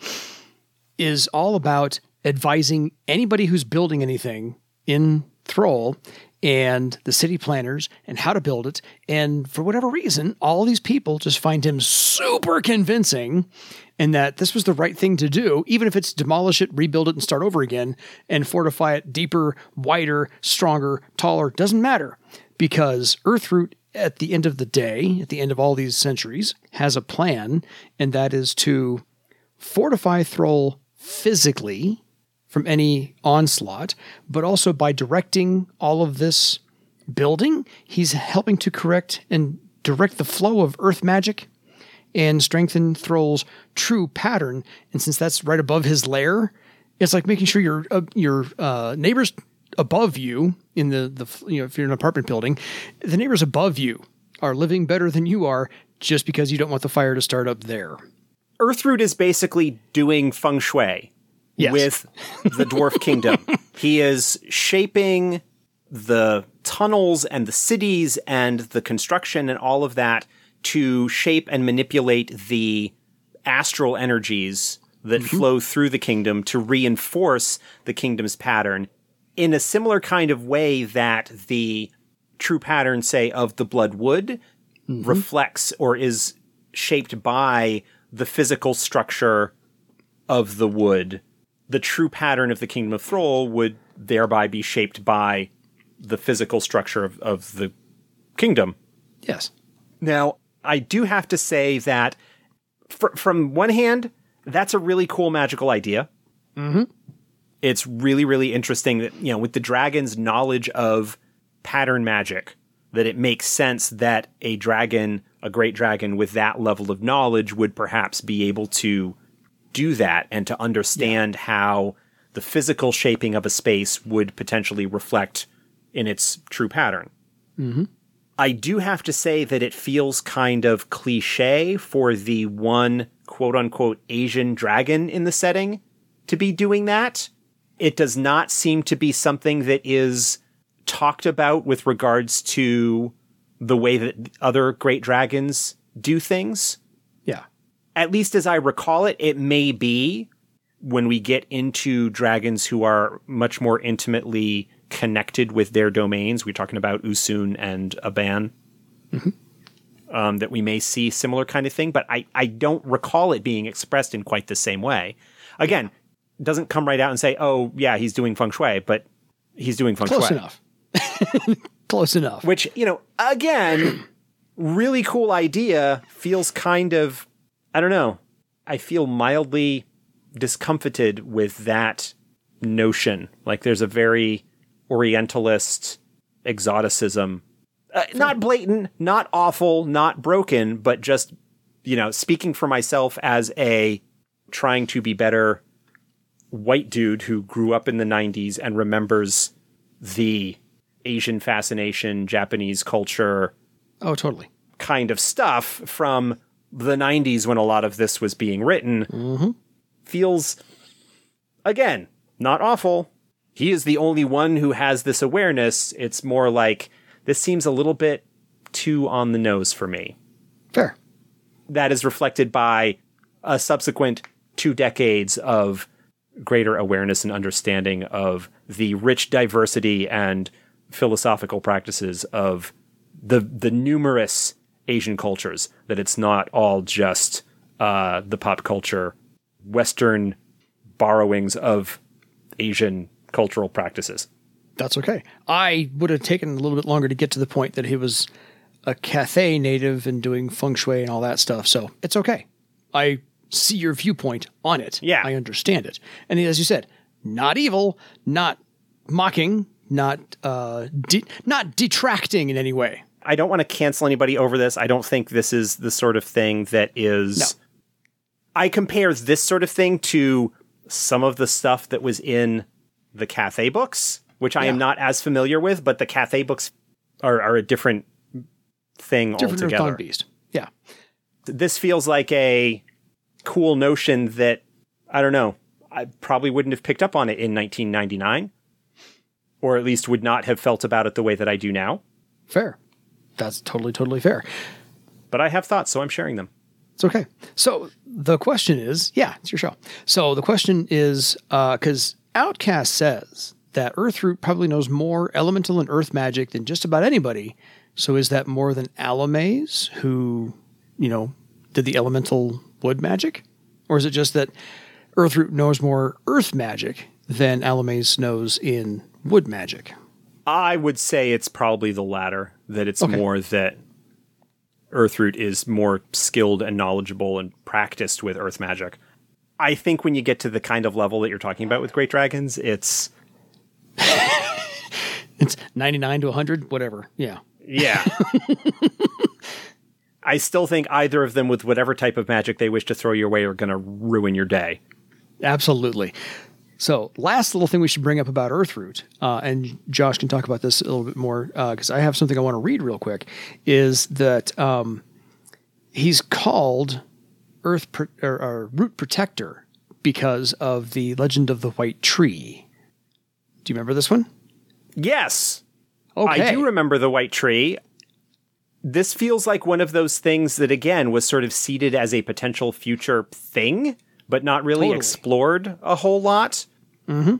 is all about advising anybody who's building anything in Thrall and the city planners and how to build it. And for whatever reason, all these people just find him super convincing and that this was the right thing to do, even if it's demolish it, rebuild it, and start over again and fortify it deeper, wider, stronger, taller. Doesn't matter, because Earthroot, at the end of the day, at the end of all these centuries, has a plan, and that is to fortify Thrall physically from any onslaught, but also by directing all of this building, he's helping to correct and direct the flow of earth magic and strengthen Thrall's true pattern. And since that's right above his lair, it's like making sure your uh, your uh, neighbors above you in the, the you know if you're in an apartment building, the neighbors above you are living better than you are just because you don't want the fire to start up there. Earthroot is basically doing feng shui. Yes. With the Dwarf Kingdom. He is shaping the tunnels and the cities and the construction and all of that to shape and manipulate the astral energies that mm-hmm. flow through the kingdom to reinforce the kingdom's pattern in a similar kind of way that the true pattern, say, of the Bloodwood mm-hmm. reflects or is shaped by the physical structure of the wood. The true pattern of the Kingdom of Thrall would thereby be shaped by the physical structure of, of the kingdom. Yes. Now, I do have to say that fr- from one hand, that's a really cool magical idea. Mm-hmm. It's really, really interesting that, you know, with the dragon's knowledge of pattern magic, that it makes sense that a dragon, a great dragon with that level of knowledge would perhaps be able to do that and to understand yeah. how the physical shaping of a space would potentially reflect in its true pattern. Mm-hmm. I do have to say that it feels kind of cliche for the one quote-unquote Asian dragon in the setting to be doing that. It does not seem to be something that is talked about with regards to the way that other great dragons do things. Yeah. At least as I recall it, it may be when we get into dragons who are much more intimately connected with their domains. We're talking about Usoon and Aban. Mm-hmm. Um, that we may see similar kind of thing, but I, I don't recall it being expressed in quite the same way. Again, it doesn't come right out and say, oh, yeah, he's doing feng shui, but he's doing feng Close shui. enough. Close enough. Which, you know, again, really cool idea, feels kind of, I don't know, I feel mildly discomfited with that notion. Like there's a very Orientalist exoticism. Uh, not blatant, not awful, not broken, but just, you know, speaking for myself as a trying to be better white dude who grew up in the nineties and remembers the Asian fascination, Japanese culture. Oh, totally. Kind of stuff from the nineties when a lot of this was being written. Mm-hmm. Feels, again, not awful. He is the only one who has this awareness. It's more like, this seems a little bit too on the nose for me. Fair. That is reflected by a subsequent two decades of greater awareness and understanding of the rich diversity and philosophical practices of the the numerous Asian cultures, that it's not all just uh, the pop culture Western borrowings of Asian cultural practices. That's okay. I would have taken a little bit longer to get to the point that he was a Cathay native and doing feng shui and all that stuff. So it's okay. I see your viewpoint on it. Yeah. I understand it. And as you said, not evil, not mocking, not uh, de- not detracting in any way. I don't want to cancel anybody over this. I don't think this is the sort of thing that is... No. I compare this sort of thing to some of the stuff that was in the Cathay books, which I Yeah. am not as familiar with, but the Cathay books are, are a different thing Different altogether. Earth Dawn beast. Yeah. This feels like a cool notion that, I don't know, I probably wouldn't have picked up on it in nineteen ninety-nine, or at least would not have felt about it the way that I do now. Fair. That's totally, totally fair. But I have thoughts, so I'm sharing them. It's okay. So the question is, yeah, it's your show. So the question is, because uh, Outcast says that Earthroot probably knows more elemental and earth magic than just about anybody. So is that more than Alamaze, who, you know, did the elemental wood magic? Or is it just that Earthroot knows more earth magic than Alamaze knows in wood magic? I would say it's probably the latter, that it's Okay. more that Earthroot is more skilled and knowledgeable and practiced with earth magic. I think when you get to the kind of level that you're talking about with Great Dragons, it's... It's ninety-nine to one hundred, whatever. Yeah. Yeah. I still think either of them, with whatever type of magic they wish to throw your way, are going to ruin your day. Absolutely. So, last little thing we should bring up about Earthroot, uh, and Josh can talk about this a little bit more because uh, I have something I want to read real quick, is that um, he's called Earth Pro- or, or Root Protector because of the legend of the White Tree. Do you remember this one? Yes. Okay. I do remember the White Tree. This feels like one of those things that, again, was sort of seeded as a potential future thing, but not really Totally. explored a whole lot. Mm-hmm.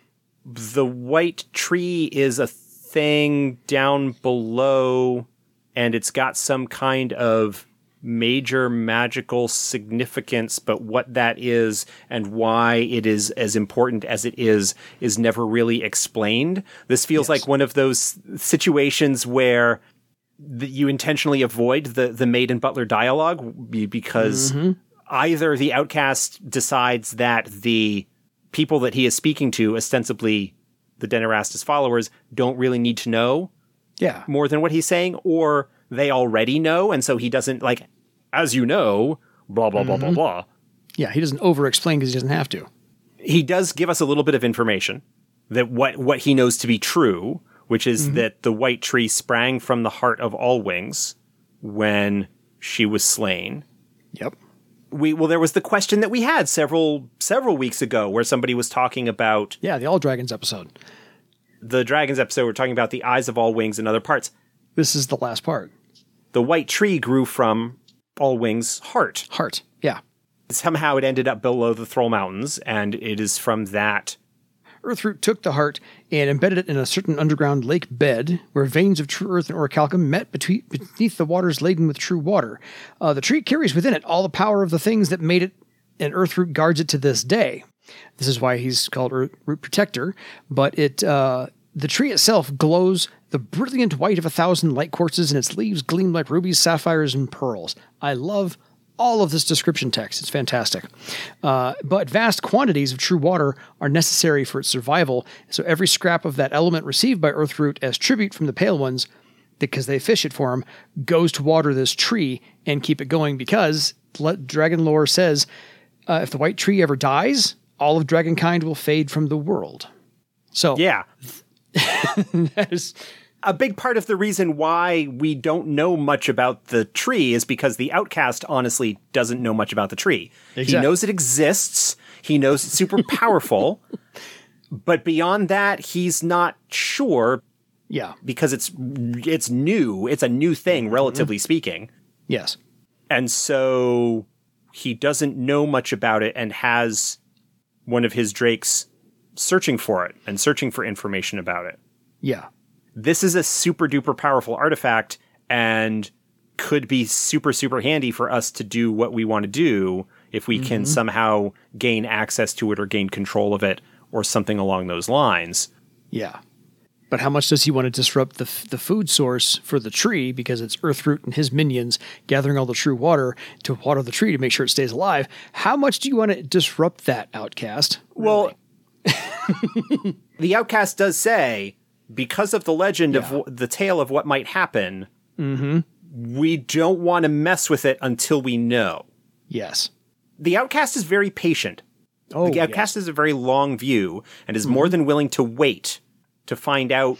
The White Tree is a thing down below, and it's got some kind of major magical significance, but what that is and why it is as important as it is is never really explained. This feels Yes. like one of those situations where th- you intentionally avoid the, the maid and butler dialogue be- because Mm-hmm. either the outcast decides that the people that he is speaking to, ostensibly the Denarastus followers, don't really need to know Yeah. more than what he's saying, or they already know, and so he doesn't, like, as you know, blah, blah, blah, blah, blah. Yeah, he doesn't over-explain because he doesn't have to. He does give us a little bit of information that what, what he knows to be true, which is that the White Tree sprang from the heart of Allwings when she was slain. Yep. We well, there was the question that we had several several weeks ago where somebody was talking about Yeah, the All Dragons episode. the Dragons episode. We're talking about the eyes of Allwings and other parts. This is the last part. The White Tree grew from Allwings' heart. Heart. Yeah. Somehow it ended up below the Thrall Mountains, and it is from that. Earthroot took the heart and embedded it in a certain underground lake bed where veins of true earth and orichalcum met between, beneath the waters laden with true water. Uh, the tree carries within it all the power of the things that made it, and Earthroot guards it to this day. This is why he's called Earth, Root Protector, but it uh, the tree itself glows the brilliant white of a thousand light quartzes, and its leaves gleam like rubies, sapphires, and pearls. I love all of this description text. It's fantastic. Uh, but vast quantities of true water are necessary for its survival, so every scrap of that element received by Earthroot as tribute from the Pale Ones, because they fish it for him, goes to water this tree and keep it going, because le- dragon lore says uh, if the White Tree ever dies, all of dragonkind will fade from the world. So Yeah. that is... A big part of the reason why we don't know much about the tree is because the outcast honestly doesn't know much about the tree. Exactly. He knows it exists. He knows it's super powerful. But beyond that, he's not sure Yeah. because it's it's new. It's a new thing, relatively speaking. Yes. And so he doesn't know much about it and has one of his drakes searching for it and searching for information about it. Yeah. This is a super duper powerful artifact, and could be super, super handy for us to do what we want to do if we mm-hmm. can somehow gain access to it or gain control of it or something along those lines. Yeah. But how much does he want to disrupt the the food source for the tree, because it's Earthroot and his minions gathering all the true water to water the tree to make sure it stays alive? How much do you want to disrupt that, Outcast? Well, really? The Outcast does say, because of the legend yeah. of w- the tale of what might happen, mm-hmm. we don't want to mess with it until we know. Yes. The Outcast is very patient. Oh, the Outcast yes. has a very long view and is mm-hmm. more than willing to wait to find out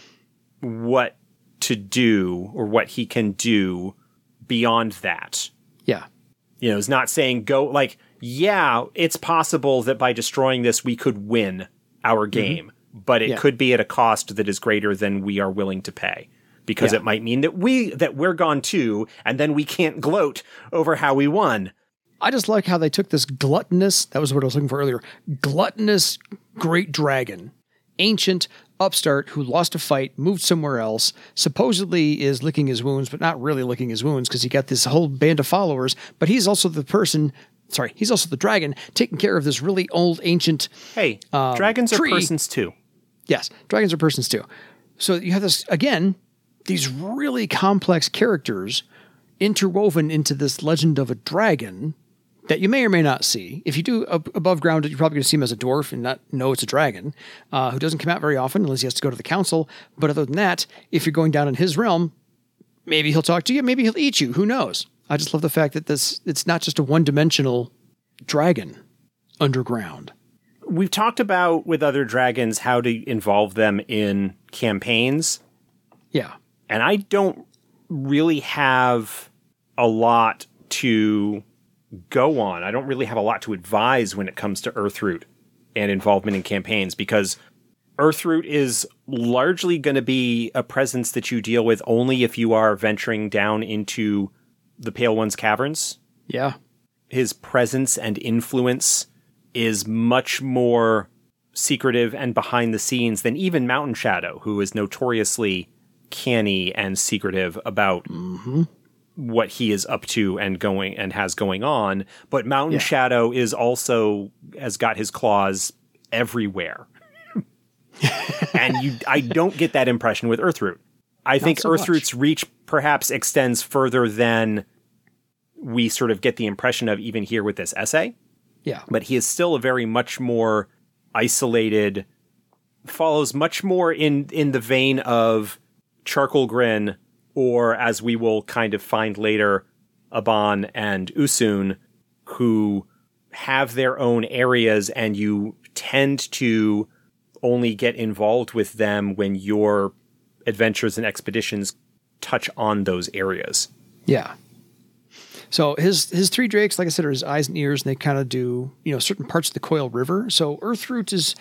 what to do or what he can do beyond that. Yeah. You know, it's not saying go, like, yeah, it's possible that by destroying this, we could win our game, mm-hmm. but it yeah. could be at a cost that is greater than we are willing to pay, because yeah. it might mean that we, that we're gone too, and then we can't gloat over how we won. I just like how they took this gluttonous, that was what I was looking for earlier, gluttonous great dragon, ancient upstart who lost a fight, moved somewhere else, supposedly is licking his wounds, but not really licking his wounds because he got this whole band of followers, but he's also the person, sorry, he's also the dragon taking care of this really old ancient Hey, um, dragons tree. Are persons too. Yes, dragons are persons too. So you have this, again, these really complex characters interwoven into this legend of a dragon that you may or may not see. If you do ab- above ground, you're probably going to see him as a dwarf and not know it's a dragon, uh, who doesn't come out very often unless he has to go to the council. But other than that, if you're going down in his realm, maybe he'll talk to you, maybe he'll eat you. Who knows? I just love the fact that this it's not just a one-dimensional dragon underground. We've talked about with other dragons how to involve them in campaigns. Yeah. And I don't really have a lot to go on. I don't really have a lot to advise when it comes to Earthroot and involvement in campaigns, because Earthroot is largely going to be a presence that you deal with only if you are venturing down into the Pale One's caverns. Yeah. His presence and influence is much more secretive and behind the scenes than even Mountain Shadow, who is notoriously canny and secretive about mm-hmm. what he is up to and going and has going on. But Mountain yeah. Shadow is also has got his claws everywhere. And you, I don't get that impression with Earthroot. I Not think so Earthroot's much. Reach perhaps extends further than we sort of get the impression of even here with this essay. Yeah. But he is still a very much more isolated, follows much more in, in the vein of Charcoal Grin, or as we will kind of find later, Aban and Usun, who have their own areas, and you tend to only get involved with them when your adventures and expeditions touch on those areas. Yeah. So his his three drakes, like I said, are his eyes and ears, and they kind of do, you know, certain parts of the Coil River. So Earthroot is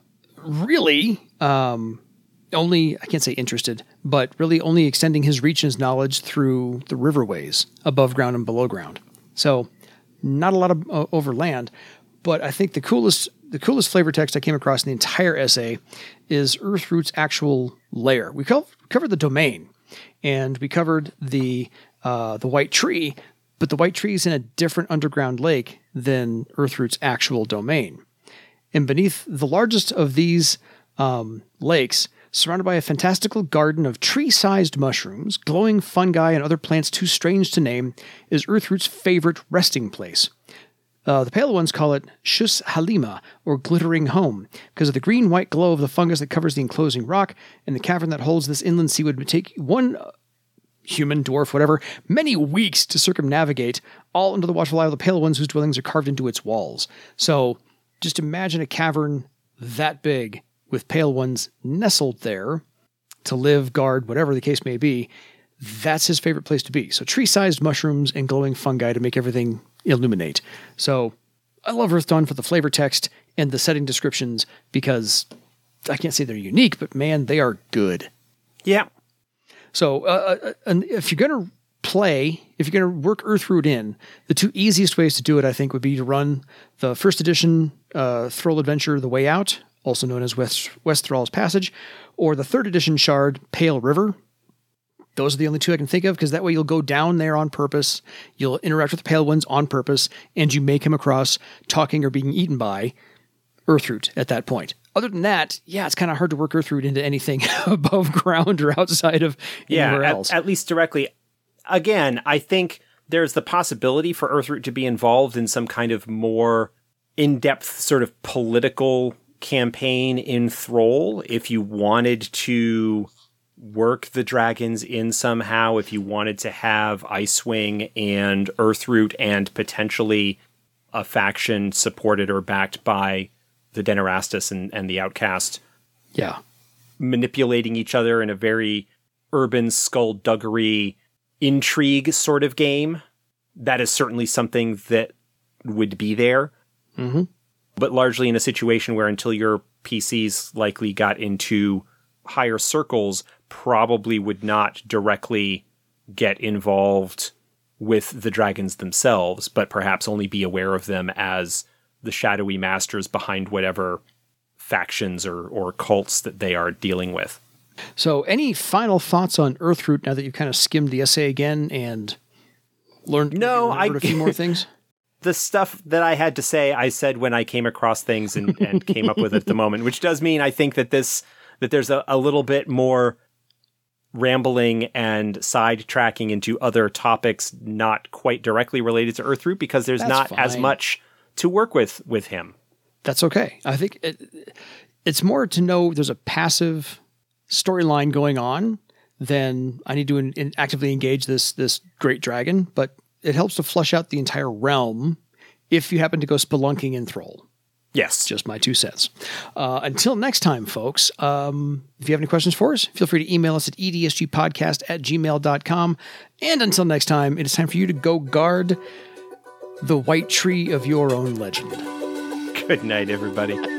really um, only, I can't say interested, but really only extending his reach and his knowledge through the riverways, above ground and below ground. So not a lot of uh, over land, but I think the coolest the coolest flavor text I came across in the entire essay is Earthroot's actual lair. We co- covered the domain, and we covered the uh, the white tree, but the white tree is in a different underground lake than Earthroot's actual domain. And beneath the largest of these um, lakes, surrounded by a fantastical garden of tree-sized mushrooms, glowing fungi, and other plants too strange to name, is Earthroot's favorite resting place. Uh, the Pale Ones call it Shus Halima, or Glittering Home, because of the green-white glow of the fungus that covers the enclosing rock, and the cavern that holds this inland sea would take one human, dwarf, whatever, many weeks to circumnavigate, all under the watchful eye of the Pale Ones whose dwellings are carved into its walls. So just imagine a cavern that big with Pale Ones nestled there to live, guard, whatever the case may be. That's his favorite place to be. So tree-sized mushrooms and glowing fungi to make everything illuminate. So I love Earth Dawn for the flavor text and the setting descriptions, because I can't say they're unique, but man, they are good. Yeah. So uh, and if you're going to play, if you're going to work Earthroot in, the two easiest ways to do it, I think, would be to run the first edition uh, Thrall Adventure, The Way Out, also known as West, West Thrall's Passage, or the third edition shard, Pale River. Those are the only two I can think of, because that way you'll go down there on purpose, you'll interact with the Pale Ones on purpose, and you may come across talking or being eaten by Earthroot at that point. Other than that, yeah, it's kind of hard to work Earthroot into anything above ground or outside of anywhere yeah, else. At, at least directly. Again, I think there's the possibility for Earthroot to be involved in some kind of more in-depth sort of political campaign in Thrall if you wanted to work the dragons in somehow, if you wanted to have Icewing and Earthroot and potentially a faction supported or backed by the Denarastus and, and the Outcast. Yeah. Manipulating each other in a very urban skullduggery intrigue sort of game. That is certainly something that would be there. Mm-hmm. But largely in a situation where until your P Cs likely got into higher circles, probably would not directly get involved with the dragons themselves, but perhaps only be aware of them as the shadowy masters behind whatever factions or, or cults that they are dealing with. So any final thoughts on Earthroot now that you've kind of skimmed the essay again and learned, no, I, a few more things? The stuff that I had to say, I said when I came across things and, and came up with it at the moment, which does mean I think that this that there's a, a little bit more rambling and sidetracking into other topics not quite directly related to Earthroot because there's That's not fine. as much to work with with him. That's okay. I think it, it's more to know there's a passive storyline going on than I need to in, in actively engage this this great dragon, but it helps to flush out the entire realm if you happen to go spelunking in Thrall. Yes. Just my two cents. Uh, until next time, folks, um, if you have any questions for us, feel free to email us at e d s g podcast at gmail dot com. And until next time, it is time for you to go guard the white tree of your own legend. Good night, everybody.